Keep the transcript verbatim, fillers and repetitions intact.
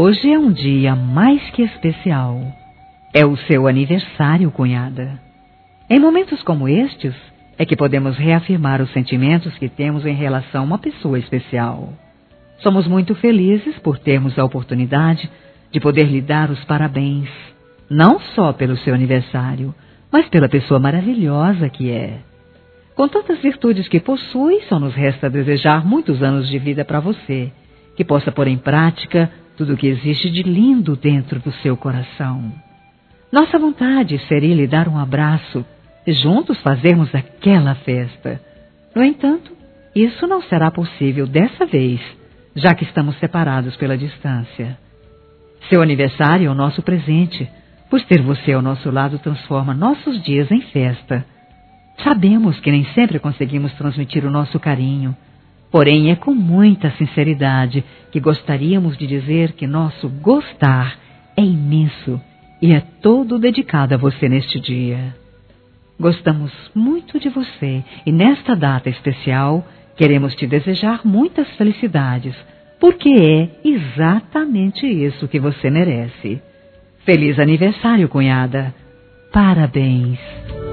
Hoje é um dia mais que especial. É o seu aniversário, cunhada. Em momentos como estes, é que podemos reafirmar os sentimentos que temos em relação a uma pessoa especial. Somos muito felizes por termos a oportunidade de poder lhe dar os parabéns, não só pelo seu aniversário, mas pela pessoa maravilhosa que é. Com tantas virtudes que possui, só nos resta desejar muitos anos de vida para você, que possa pôr em prática tudo o que existe de lindo dentro do seu coração. Nossa vontade seria lhe dar um abraço e juntos fazermos aquela festa. No entanto, isso não será possível dessa vez, já que estamos separados pela distância. Seu aniversário é o nosso presente, pois ter você ao nosso lado transforma nossos dias em festa. Sabemos que nem sempre conseguimos transmitir o nosso carinho, porém é com muita sinceridade que gostaríamos de dizer que nosso gostar é imenso e é todo dedicado a você neste dia. Gostamos muito de você e nesta data especial queremos te desejar muitas felicidades, porque é exatamente isso que você merece. Feliz aniversário, cunhada! Parabéns!